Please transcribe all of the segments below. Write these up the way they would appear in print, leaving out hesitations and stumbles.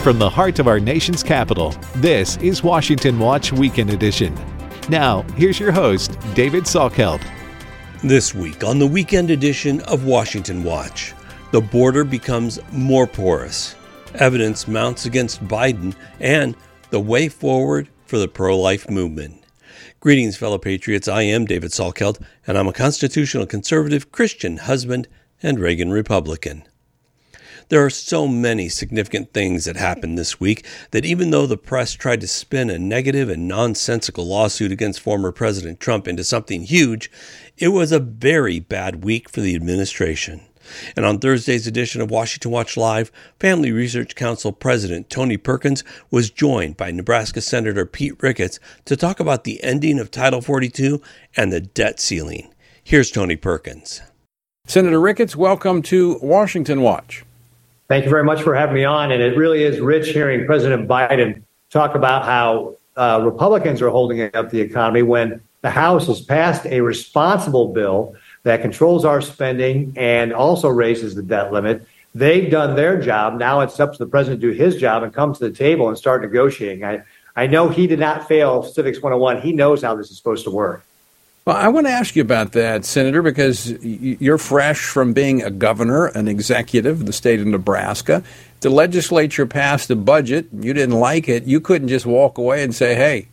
From the heart of our nation's capital, this is Washington Watch Weekend Edition. Now, here's your host, David Salkeld. This week on the weekend edition of Washington Watch, the border becomes more porous, evidence mounts against Biden, and the way forward for the pro-life movement. Greetings, fellow patriots. I am David Salkeld, and I'm a constitutional conservative, Christian husband, and Reagan Republican. There are so many significant things that happened this week that even though the press tried to spin a negative and nonsensical lawsuit against former President Trump into something huge, it was a very bad week for the administration. And on Thursday's edition of Washington Watch Live, Family Research Council President Tony Perkins was joined by Nebraska Senator Pete Ricketts to talk about the ending of Title 42 and the debt ceiling. Here's Tony Perkins. Senator Ricketts, welcome to Washington Watch. Thank you very much for having me on. And it really is rich hearing President Biden talk about how Republicans are holding up the economy when the House has passed a responsible bill that controls our spending and also raises the debt limit. They've done their job. Now it's up to the president to do his job and come to the table and start negotiating. I know he did not fail Civics 101. He knows how this is supposed to work. Well, I want to ask you about that, Senator, because you're fresh from being a governor, an executive of the state of Nebraska. The legislature passed a budget. You didn't like it. You couldn't just walk away and say, hey,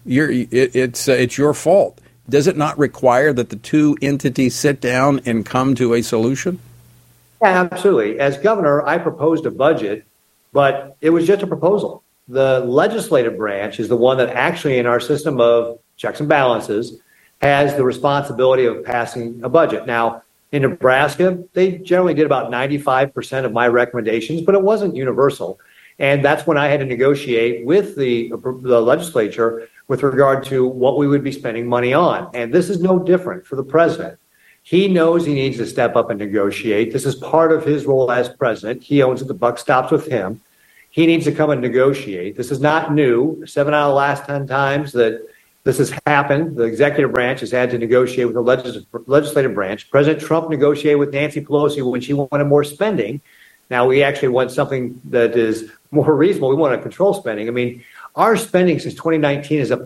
it's your fault. Does it not require that the two entities sit down and come to a solution? Yeah, absolutely. As governor, I proposed a budget, but it was just a proposal. The legislative branch is the one that actually in our system of checks and balances has the responsibility of passing a budget. Now, in Nebraska, they generally did about 95% of my recommendations, but it wasn't universal. And that's when I had to negotiate with the legislature with regard to what we would be spending money on. And this is no different for the president. He knows he needs to step up and negotiate. This is part of his role as president. He owns it. The buck stops with him. He needs to come and negotiate. This is not new. 7 out of the last 10 times that this has happened, the executive branch has had to negotiate with the legislative branch. President Trump negotiated with Nancy Pelosi when she wanted more spending. Now we actually want something that is more reasonable. We want to control spending. I mean, our spending since 2019 is up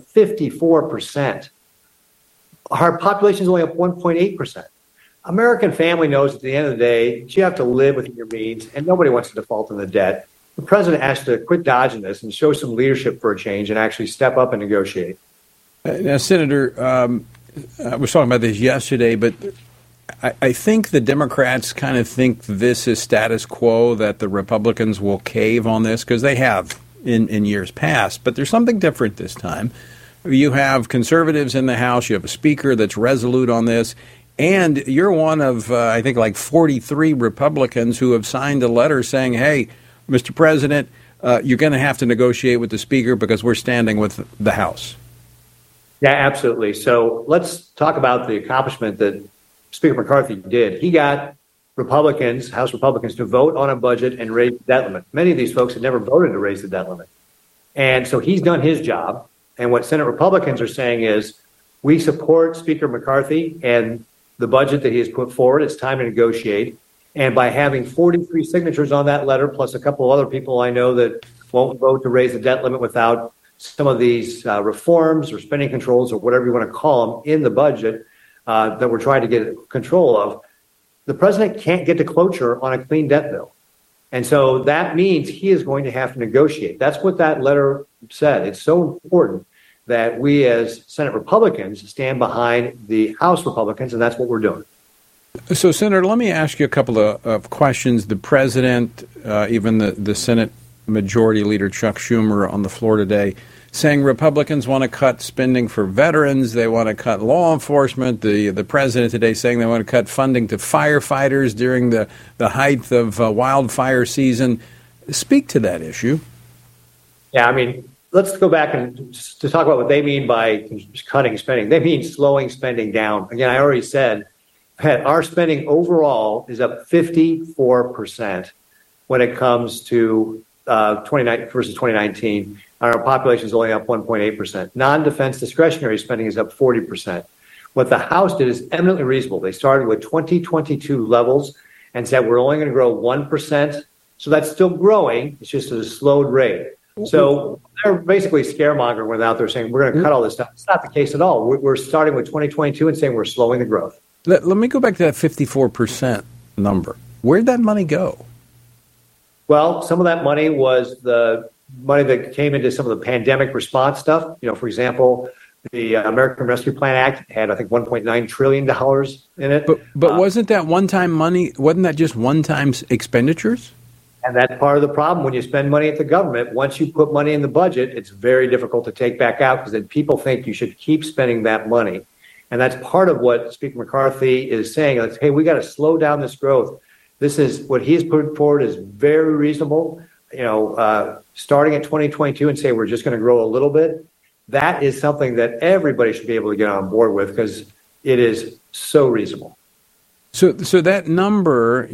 54%. Our population is only up 1.8%. American family knows at the end of the day, you have to live within your means, and nobody wants to default on the debt. The president has to quit dodging this and show some leadership for a change and actually step up and negotiate. Now, Senator, I was talking about this yesterday, but I think the Democrats kind of think this is status quo, that the Republicans will cave on this, because they have in years past. But there's something different this time. You have conservatives in the House. You have a speaker that's resolute on this. And you're one of, I think, like 43 Republicans who have signed a letter saying, hey, Mr. President, you're going to have to negotiate with the speaker because we're standing with the House. Yeah, absolutely. So let's talk about the accomplishment that Speaker McCarthy did. He got Republicans, House Republicans, to vote on a budget and raise the debt limit. Many of these folks had never voted to raise the debt limit. And so he's done his job. And what Senate Republicans are saying is, we support Speaker McCarthy and the budget that he has put forward. It's time to negotiate. And by having 43 signatures on that letter, plus a couple of other people I know that won't vote to raise the debt limit without some of these reforms or spending controls or whatever you want to call them in the budget that we're trying to get control of, the president can't get to cloture on a clean debt bill. And so that means he is going to have to negotiate. That's what that letter said. It's so important that we as Senate Republicans stand behind the House Republicans, and that's what we're doing. So, Senator, let me ask you a couple of questions. The president, even the Senate Majority Leader Chuck Schumer on the floor today, saying Republicans want to cut spending for veterans, they want to cut law enforcement. The president today saying they want to cut funding to firefighters during the height of wildfire season. Speak to that issue. Yeah, I mean, let's go back and to talk about what they mean by cutting spending. They mean slowing spending down. Again, I already said that our spending overall is up 54% when it comes to 2019 versus 2019. Our population is only up 1.8%. Non-defense discretionary spending is up 40%. What the House did is eminently reasonable. They started with 2022 levels and said we're only going to grow 1% So that's still growing. It's just at a slowed rate. So they're basically scaremongering without they're saying we're going to cut all this stuff. It's not the case at all. We're starting with 2022 and saying we're slowing the growth. Let me go back to that 54% number. Where'd that money go? Well, some of that money was the money that came into some of the pandemic response stuff. For example, the American Rescue Plan Act had, I think, $1.9 trillion in it. But wasn't that one-time money? Wasn't that just one-time expenditures? And that's part of the problem when you spend money at the government. Once you put money in the budget, it's very difficult to take back out because then people think you should keep spending that money. And that's part of what Speaker McCarthy is saying. Like, hey, we got to slow down this growth. This is what he's put forward is very reasonable. Starting at 2022 and say we're just going to grow a little bit. That is something that everybody should be able to get on board with because it is so reasonable. So that number,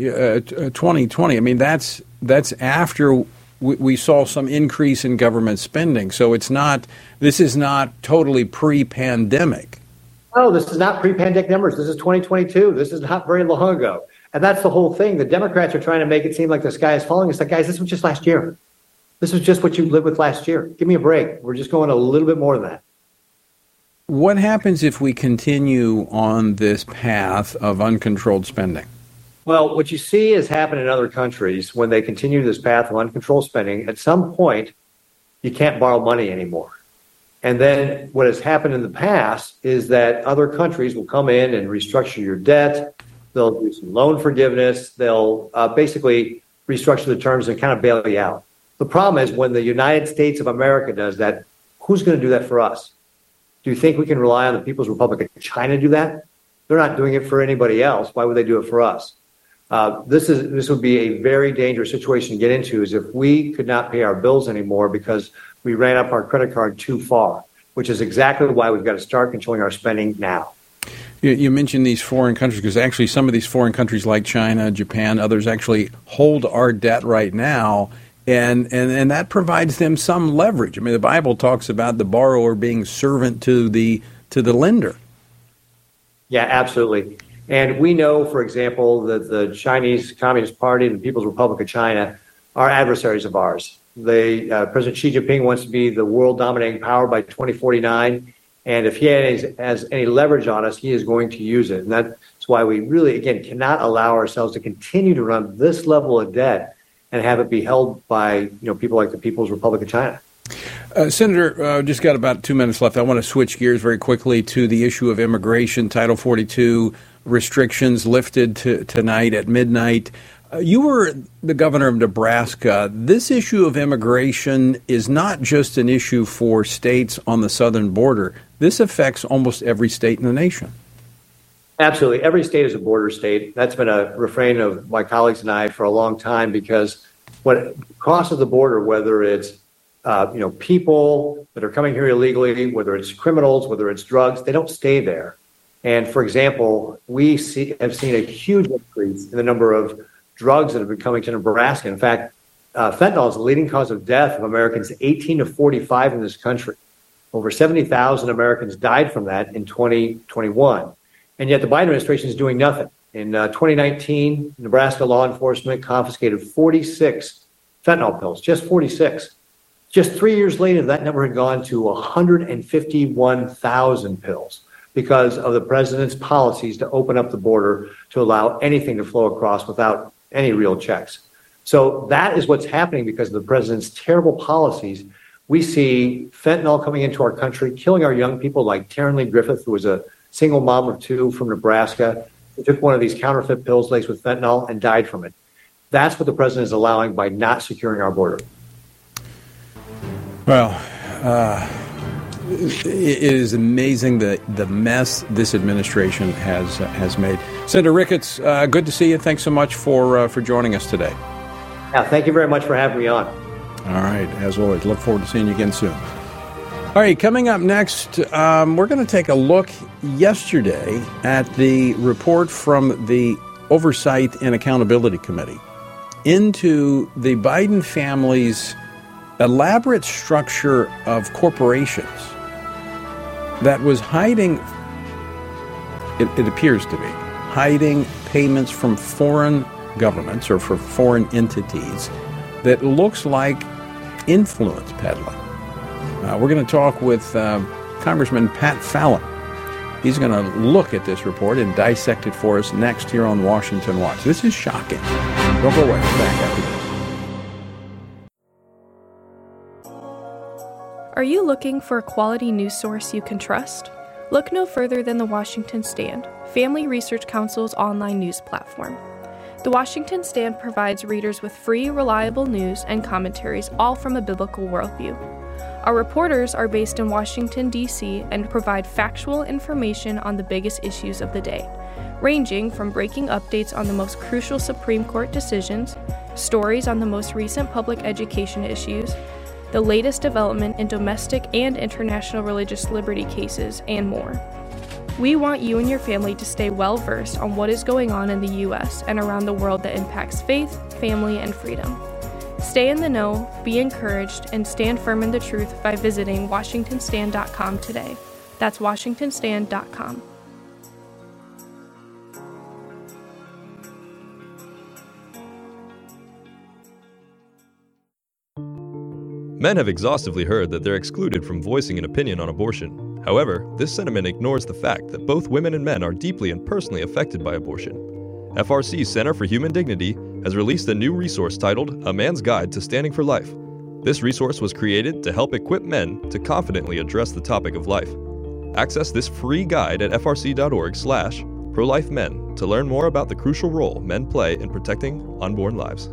2020, I mean, that's after we saw some increase in government spending. So this is not totally pre-pandemic. No, this is not pre-pandemic numbers. This is 2022. This is not very long ago. And that's the whole thing. The Democrats are trying to make it seem like the sky is falling. It's like, guys, this was just last year. This was just what you lived with last year. Give me a break. We're just going a little bit more than that. What happens if we continue on this path of uncontrolled spending? Well, what you see is happen in other countries when they continue this path of uncontrolled spending. At some point, you can't borrow money anymore. And then what has happened in the past is that other countries will come in and restructure your debt. They'll do some loan forgiveness. They'll basically restructure the terms and kind of bail you out. The problem is when the United States of America does that, who's going to do that for us? Do you think we can rely on the People's Republic of China to do that? They're not doing it for anybody else. Why would they do it for us? This would be a very dangerous situation to get into is if we could not pay our bills anymore because we ran up our credit card too far, which is exactly why we've got to start controlling our spending now. You mentioned these foreign countries because actually some of these foreign countries like China, Japan, others actually hold our debt right now. And that provides them some leverage. I mean, the Bible talks about the borrower being servant to the lender. Yeah, absolutely. And we know, for example, that the Chinese Communist Party and the People's Republic of China are adversaries of ours. President Xi Jinping wants to be the world dominating power by 2049. And if he has any leverage on us, he is going to use it. And that's why we really, again, cannot allow ourselves to continue to run this level of debt and have it be held by people like the People's Republic of China. Senator, just got about 2 minutes left. I want to switch gears very quickly to the issue of immigration. Title 42 restrictions lifted tonight at midnight. You were the governor of Nebraska. This issue of immigration is not just an issue for states on the southern border. This affects almost every state in the nation. Absolutely. Every state is a border state. That's been a refrain of my colleagues and I for a long time because what crosses the border, whether it's people that are coming here illegally, whether it's criminals, whether it's drugs, they don't stay there. And for example, we have seen a huge increase in the number of drugs that have been coming to Nebraska. In fact, fentanyl is the leading cause of death of Americans 18 to 45 in this country. Over 70,000 Americans died from that in 2021. And yet the Biden administration is doing nothing. In 2019, Nebraska law enforcement confiscated 46 fentanyl pills, just 46. Just 3 years later, that number had gone to 151,000 pills because of the president's policies to open up the border to allow anything to flow across without any real checks. So that is what's happening because of the president's terrible policies. We see fentanyl coming into our country, killing our young people like Taryn Lee Griffith, who was a single mom of two from Nebraska, who took one of these counterfeit pills laced with fentanyl and died from it. That's what the president is allowing by not securing our border. Well, it is amazing the mess this administration has made. Senator Ricketts, good to see you. Thanks so much for joining us today. Yeah, thank you very much for having me on. All right, as always, look forward to seeing you again soon. All right, coming up next, we're going to take a look yesterday at the report from the Oversight and Accountability Committee into the Biden family's elaborate structure of corporations that was hiding, it appears to be, hiding payments from foreign governments or for foreign entities that looks like influence peddling. We're going to talk with Congressman Pat Fallon. He's going to look at this report and dissect it for us next here on Washington Watch. This is shocking. Don't go away. We're back after this. Are you looking for a quality news source you can trust? Look no further than The Washington Stand, Family Research Council's online news platform. The Washington Stand provides readers with free, reliable news and commentaries, all from a biblical worldview. Our reporters are based in Washington, D.C., and provide factual information on the biggest issues of the day, ranging from breaking updates on the most crucial Supreme Court decisions, stories on the most recent public education issues, the latest development in domestic and international religious liberty cases, and more. We want you and your family to stay well-versed on what is going on in the U.S. and around the world that impacts faith, family, and freedom. Stay in the know, be encouraged, and stand firm in the truth by visiting WashingtonStand.com today. That's WashingtonStand.com. Men have exhaustively heard that they're excluded from voicing an opinion on abortion. However, this sentiment ignores the fact that both women and men are deeply and personally affected by abortion. FRC's Center for Human Dignity has released a new resource titled A Man's Guide to Standing for Life. This resource was created to help equip men to confidently address the topic of life. Access this free guide at frc.org/prolifemen to learn more about the crucial role men play in protecting unborn lives.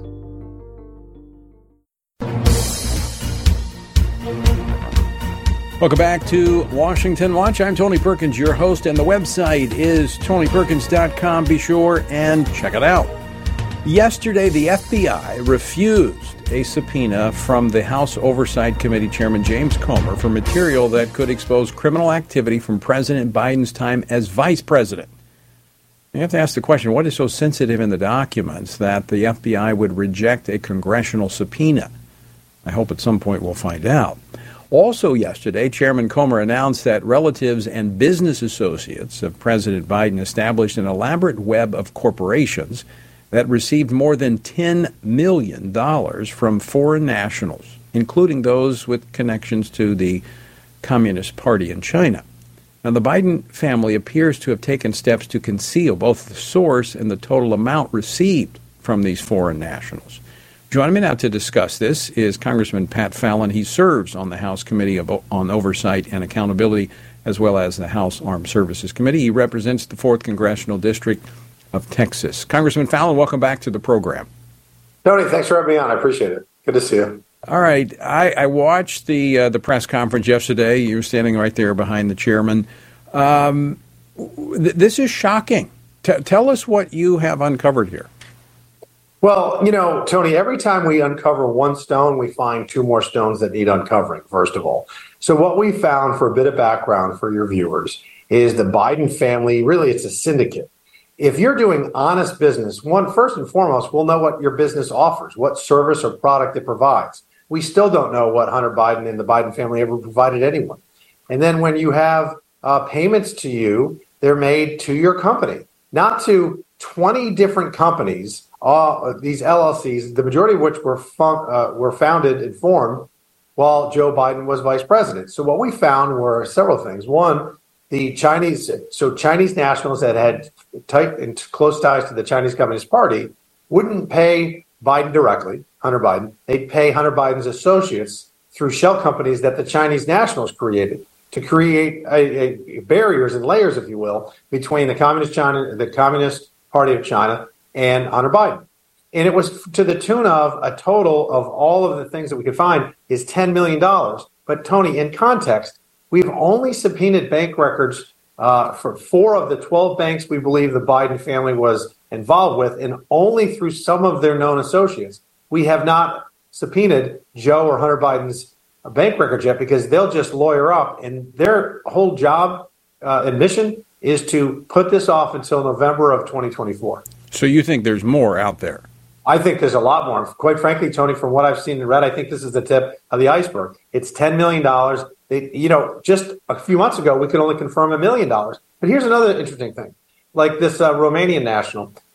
Welcome back to Washington Watch. I'm Tony Perkins, your host, and the website is tonyperkins.com. Be sure and check it out. Yesterday, the FBI refused a subpoena from the House Oversight Committee Chairman James Comer for material that could expose criminal activity from President Biden's time as vice president. You have to ask the question, what is so sensitive in the documents that the FBI would reject a congressional subpoena? I hope at some point we'll find out. Also yesterday, Chairman Comer announced that relatives and business associates of President Biden established an elaborate web of corporations that received more than $10 million from foreign nationals, including those with connections to the Communist Party in China. Now, the Biden family appears to have taken steps to conceal both the source and the total amount received from these foreign nationals. Joining me now to discuss this is Congressman Pat Fallon. He serves on the House Committee on Oversight and Accountability, as well as the House Armed Services Committee. He represents the 4th Congressional District of Texas. Congressman Fallon, welcome back to the program. Tony, thanks for having me on. I appreciate it. Good to see you. All right. I watched the press conference yesterday. You were standing right there behind the chairman. This is shocking. Tell us what you have uncovered here. Well, you know, Tony, every time we uncover one stone, we find two more stones that need uncovering, first of all. So what we found, for a bit of background for your viewers, is the Biden family, really it's a syndicate. If you're doing honest business, first and foremost, we'll know what your business offers, what service or product it provides. We still don't know what Hunter Biden and the Biden family ever provided anyone. And then when you have payments to you, they're made to your company, not to 20 different companies. These LLCs, the majority of which were founded and formed while Joe Biden was vice president. So what we found were several things. One, Chinese nationals that had tight and close ties to the Chinese Communist Party wouldn't pay Biden directly, Hunter Biden. They'd pay Hunter Biden's associates through shell companies that the Chinese nationals created to create barriers and layers, if you will, between the Communist Party of China and Hunter Biden. And it was to the tune of a total of all of the things that we could find is $10 million. But Tony, in context, we've only subpoenaed bank records for 4 of the 12 banks we believe the Biden family was involved with, and only through some of their known associates. We have not subpoenaed Joe or Hunter Biden's bank records yet because they'll just lawyer up, and their whole job and mission is to put this off until November of 2024. So you think there's more out there? I think there's a lot more. Quite frankly, Tony, from what I've seen and read, I think this is the tip of the iceberg. It's $10 million. Just a few months ago, we could only confirm $1 million. But here's another interesting thing. Like this Romanian national,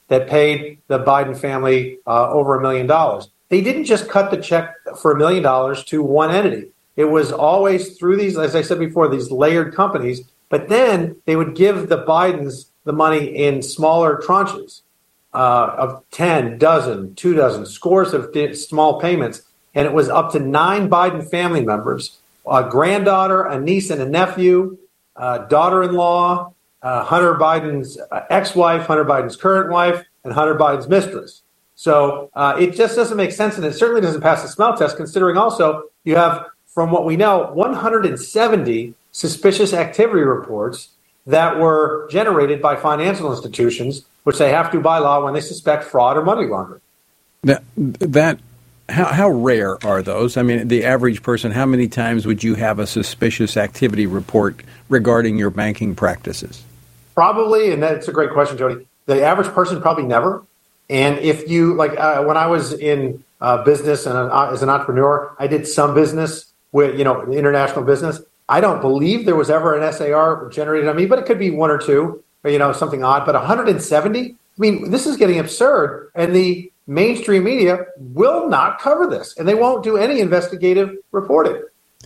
that paid the Biden family over $1 million. They didn't just cut the check for $1 million to one entity. It was always through these, as I said before, these layered companies. But then they would give the Bidens the money in smaller tranches of 10, dozen, 2 dozen, scores of small payments. And it was up to 9 Biden family members, a granddaughter, a niece and a nephew, daughter-in-law, Hunter Biden's ex-wife, Hunter Biden's current wife, and Hunter Biden's mistress. So it just doesn't make sense, and it certainly doesn't pass the smell test, considering also you have, from what we know, 170 suspicious activity reports that were generated by financial institutions, which they have to by law when they suspect fraud or money laundering. How rare are those? I mean, the average person, how many times would you have a suspicious activity report regarding your banking practices? Probably, and that's a great question, Jody. The average person probably never. And if you, like when I was in business and as an entrepreneur, I did some business with, international business. I don't believe there was ever an SAR generated on me, but it could be 1 or 2, or, something odd. But 170? I mean, this is getting absurd. And the mainstream media will not cover this, and they won't do any investigative reporting.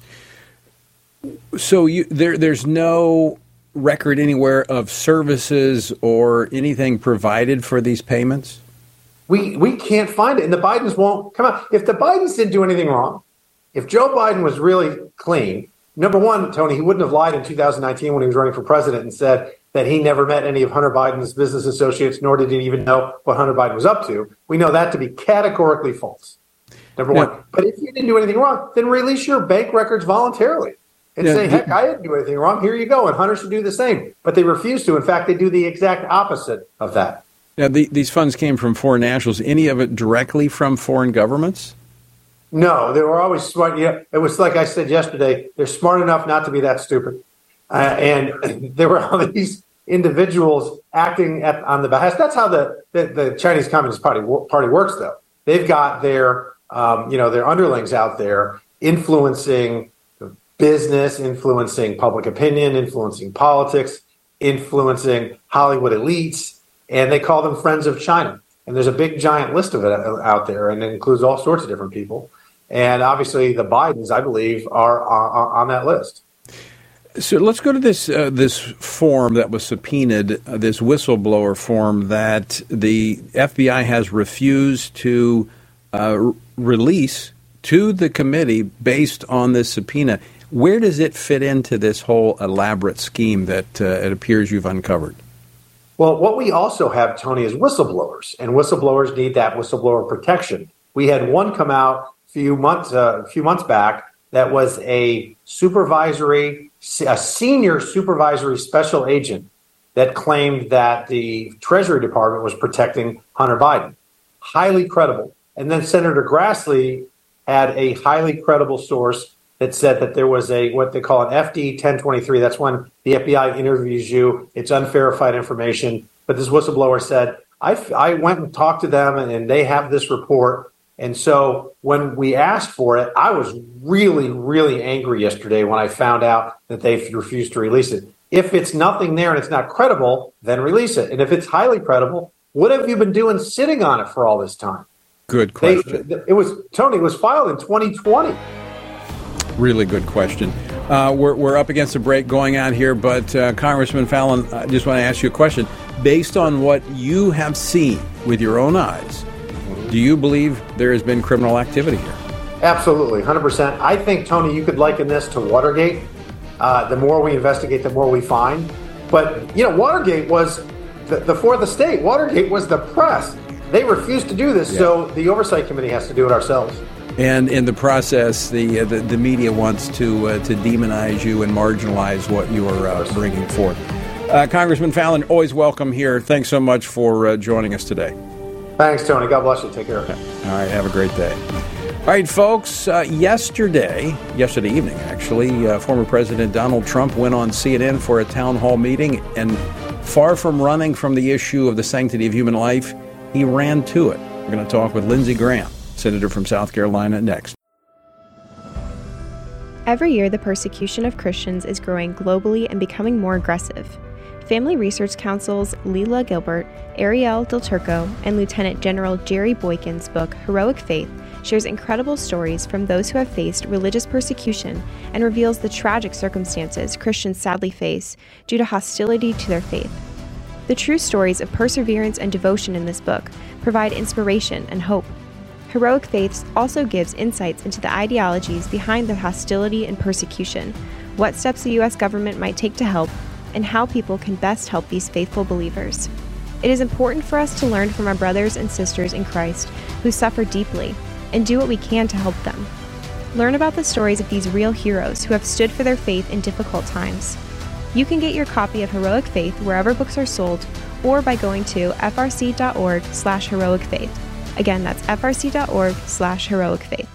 So there's no record anywhere of services or anything provided for these payments? We can't find it, and the Bidens won't come out. If the Bidens didn't do anything wrong, if Joe Biden was really clean, number one, Tony, he wouldn't have lied in 2019 when he was running for president and said that he never met any of Hunter Biden's business associates, nor did he even know what Hunter Biden was up to. We know that to be categorically false, number one. But if you didn't do anything wrong, then release your bank records voluntarily and say, heck, I didn't do anything wrong. Here you go. And Hunter should do the same. But they refuse to. In fact, they do the exact opposite of that. Now, these funds came from foreign nationals. Any of it directly from foreign governments? No, they were always smart. It was like I said yesterday, they're smart enough not to be that stupid. And there were all these individuals acting on the behest. That's how the Chinese Communist Party works, though. They've got their underlings out there influencing business, influencing public opinion, influencing politics, influencing Hollywood elites, and they call them friends of China. And there's a big, giant list of it out there, and it includes all sorts of different people. And obviously the Bidens, I believe, are on that list. So let's go to this form that was subpoenaed, this whistleblower form that the FBI has refused to release to the committee based on this subpoena. Where does it fit into this whole elaborate scheme that it appears you've uncovered? Well, what we also have, Tony, is whistleblowers, and whistleblowers need that whistleblower protection. We had one come out a few months back that was a senior supervisory special agent that claimed that the Treasury Department was protecting Hunter Biden. Highly credible. And then Senator Grassley had a highly credible source that said that there was what they call an FD 1023. That's when the FBI interviews you. It's unverified information. But this whistleblower said, I went and talked to them, and they have this report. And so when we asked for it, I was really, really angry yesterday when I found out that they refused to release it. If it's nothing there and it's not credible, then release it. And if it's highly credible, what have you been doing sitting on it for all this time? Good question. It was filed in 2020. Really good question. We're up against a break going on here, but Congressman Fallon, I just want to ask you a question. Based on what you have seen with your own eyes, do you believe there has been criminal activity here? Absolutely, 100%. I think, Tony, you could liken this to Watergate. The more we investigate, the more we find. But, Watergate was the fourth estate. Watergate was the press. They refused to do this, so the Oversight Committee has to do it ourselves. And in the process, the media wants to demonize you and marginalize what you are bringing forth. Congressman Fallon, always welcome here. Thanks so much for joining us today. Thanks, Tony. God bless you. Take care. All right. Have a great day. All right, folks. Yesterday evening, actually, former President Donald Trump went on CNN for a town hall meeting, and far from running from the issue of the sanctity of human life, he ran to it. We're going to talk with Lindsey Graham, Senator from South Carolina, next. Every year, the persecution of Christians is growing globally and becoming more aggressive. Family Research Council's Leila Gilbert, Ariel Del Turco, and Lieutenant General Jerry Boykin's book, Heroic Faith, shares incredible stories from those who have faced religious persecution and reveals the tragic circumstances Christians sadly face due to hostility to their faith. The true stories of perseverance and devotion in this book provide inspiration and hope. Heroic Faith also gives insights into the ideologies behind the hostility and persecution, what steps the U.S. government might take to help, and how people can best help these faithful believers. It is important for us to learn from our brothers and sisters in Christ who suffer deeply and do what we can to help them. Learn about the stories of these real heroes who have stood for their faith in difficult times. You can get your copy of Heroic Faith wherever books are sold or by going to frc.org/heroicfaith. Again, that's frc.org/heroicfaith.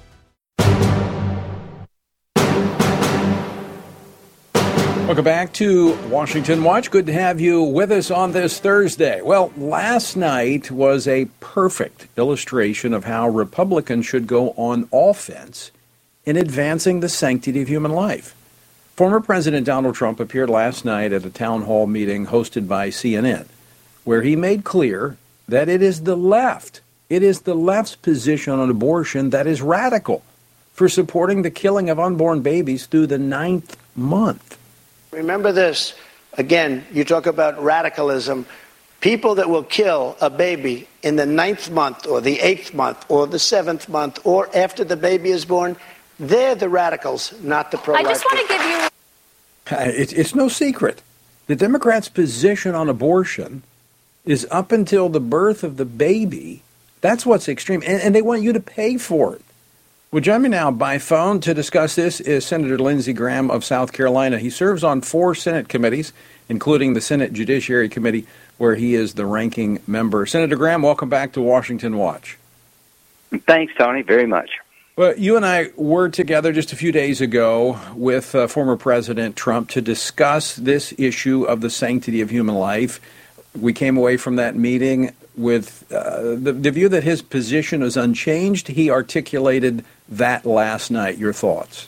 Welcome back to Washington Watch. Good to have you with us on this Thursday. Well, last night was a perfect illustration of how Republicans should go on offense in advancing the sanctity of human life. Former President Donald Trump appeared last night at a town hall meeting hosted by CNN, where he made clear that it is the left's position on abortion that is radical for supporting the killing of unborn babies through the 9th month. Remember this, again, you talk about radicalism. People that will kill a baby in the 9th month or the 8th month or the 7th month or after the baby is born, they're the radicals, not the pro-life. I just want to give you... It's no secret. The Democrats' position on abortion is up until the birth of the baby. That's what's extreme, and they want you to pay for it. Well, join me now by phone to discuss this is Senator Lindsey Graham of South Carolina. He serves on 4 Senate committees, including the Senate Judiciary Committee, where he is the ranking member. Senator Graham, welcome back to Washington Watch. Thanks, Tony, very much. Well, you and I were together just a few days ago with former President Trump to discuss this issue of the sanctity of human life. We came away from that meeting with the view that his position is unchanged. He articulated that last night. Your thoughts?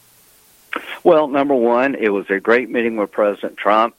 Well, number one, it was a great meeting with President Trump.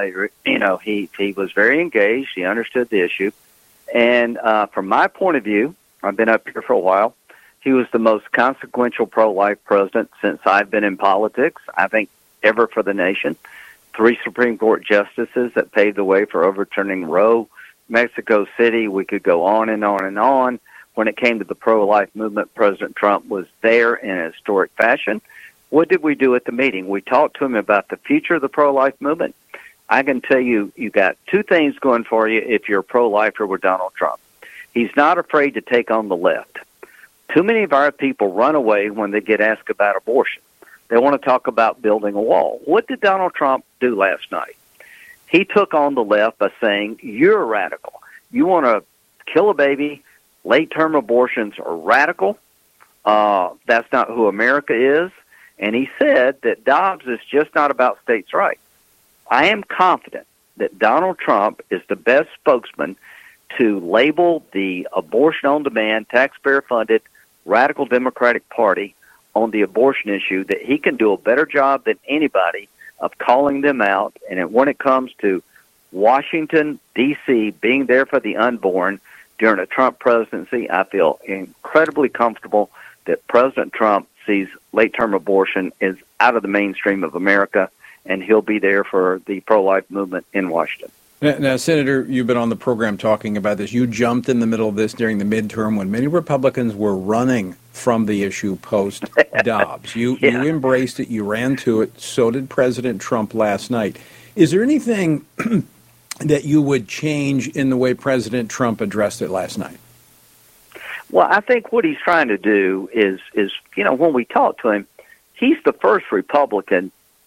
He was very engaged. He understood the issue. And from my point of view, I've been up here for a while, he was the most consequential pro-life president since I've been in politics, I think, ever for the nation. 3 Supreme Court justices that paved the way for overturning Roe, Mexico City. We could go on and on and on. When it came to the pro-life movement, President Trump was there in a historic fashion. What did we do at the meeting? We talked to him about the future of the pro-life movement. I can tell you, you got 2 things going for you if you're a pro-lifer with Donald Trump. He's not afraid to take on the left. Too many of our people run away when they get asked about abortion. They want to talk about building a wall. What did Donald Trump do last night? He took on the left by saying, you're a radical. You want to kill a baby. Late-term abortions are radical. That's not who America is. And he said that Dobbs is just not about states' rights. I am confident that Donald Trump is the best spokesman to label the abortion-on-demand, taxpayer-funded, radical Democratic Party on the abortion issue, that he can do a better job than anybody of calling them out. And when it comes to Washington, D.C., being there for the unborn during a Trump presidency, I feel incredibly comfortable that President Trump sees late-term abortion is out of the mainstream of America, and he'll be there for the pro-life movement in Washington. Now, Senator, you've been on the program talking about this. You jumped in the middle of this during the midterm when many Republicans were running from the issue post-Dobbs. You embraced it. You ran to it. So did President Trump last night. Is there anything that you would change in the way President Trump addressed it last night? Well, I think what he's trying to do is when we talk to him, he's the first Republican,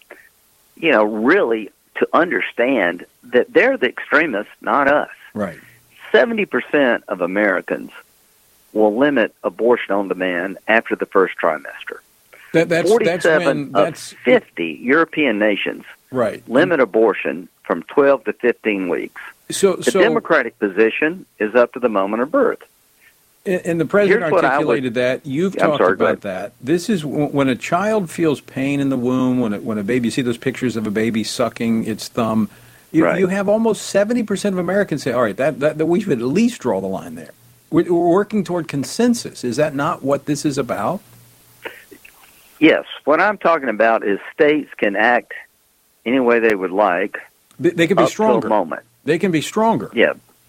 really to understand that they're the extremists, not us. Right. 70% of Americans will limit abortion on demand after the first trimester. That's 50 European nations limit abortion from 12 to 15 weeks. So the Democratic position is up to the moment of birth. And the president articulated that. You've talked about that. This is when a child feels pain in the womb, when a baby, you see those pictures of a baby sucking its thumb, You have almost 70% of Americans say, all right, that we should at least draw the line there. We're working toward consensus. Is that not what this is about? Yes. What I'm talking about is states can act any way they would like. They can be stronger. To a moment. They can be stronger. Yeah.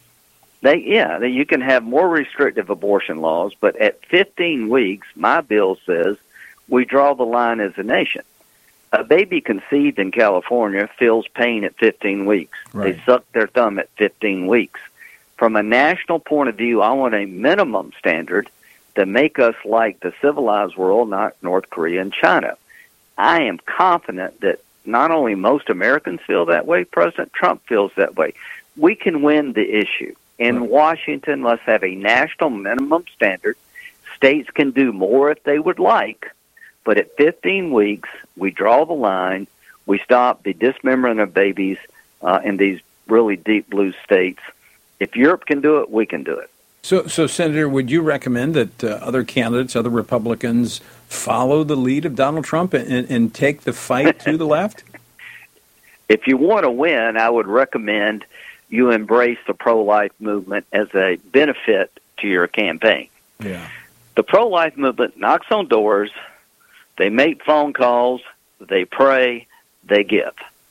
You can have more restrictive abortion laws, but at 15 weeks, my bill says we draw the line as a nation. A baby conceived in California feels pain at 15 weeks. Right. They suck their thumb at 15 weeks. From a national point of view, I want a minimum standard to make us like the civilized world, not North Korea and China. I am confident that not only most Americans feel that way, President Trump feels that way. We can win the issue. In Washington, let's have a national minimum standard. States can do more if they would like, but at 15 weeks, we draw the line. We stop the dismemberment of babies in these really deep blue states. If Europe can do it, we can do it. So Senator, would you recommend that other candidates, other Republicans, follow the lead of Donald Trump and take the fight to the left? If you want to win, I would recommend you embrace the pro-life movement as a benefit to your campaign. Yeah. The pro-life movement knocks on doors, they make phone calls, they pray, they give.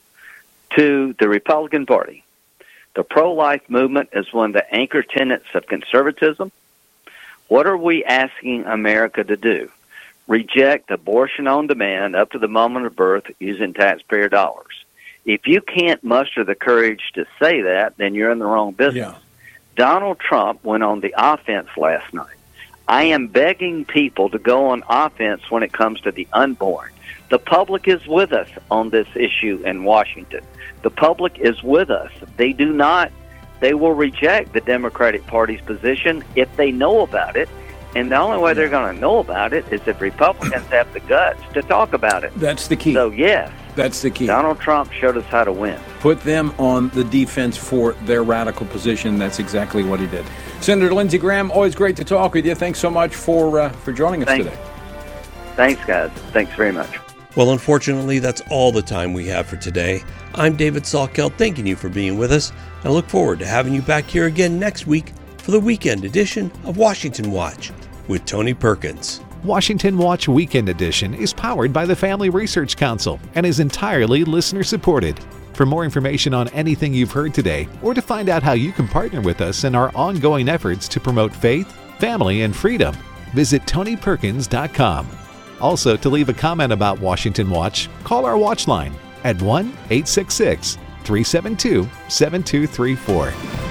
To the Republican Party, the pro-life movement is one of the anchor tenets of conservatism. What are we asking America to do? Reject abortion on demand up to the moment of birth using taxpayer dollars. If you can't muster the courage to say that, then you're in the wrong business. Yeah. Donald Trump went on the offense last night. I am begging people to go on offense when it comes to the unborn. The public is with us on this issue in Washington. The public is with us. They will reject the Democratic Party's position if they know about it. And the only way they're going to know about it is if Republicans have the guts to talk about it. That's the key. So, yes. That's the key. Donald Trump showed us how to win. Put them on the defense for their radical position. That's exactly what he did. Senator Lindsey Graham, always great to talk with you. Thanks so much for joining us today. Thanks, guys. Thanks very much. Well, unfortunately, that's all the time we have for today. I'm David Salkeld, thanking you for being with us. I look forward to having you back here again next week for the weekend edition of Washington Watch with Tony Perkins. Washington Watch Weekend Edition is powered by the Family Research Council and is entirely listener-supported. For more information on anything you've heard today, or to find out how you can partner with us in our ongoing efforts to promote faith, family, and freedom, visit TonyPerkins.com. Also, to leave a comment about Washington Watch, call our watch line at 1-866-372-7234.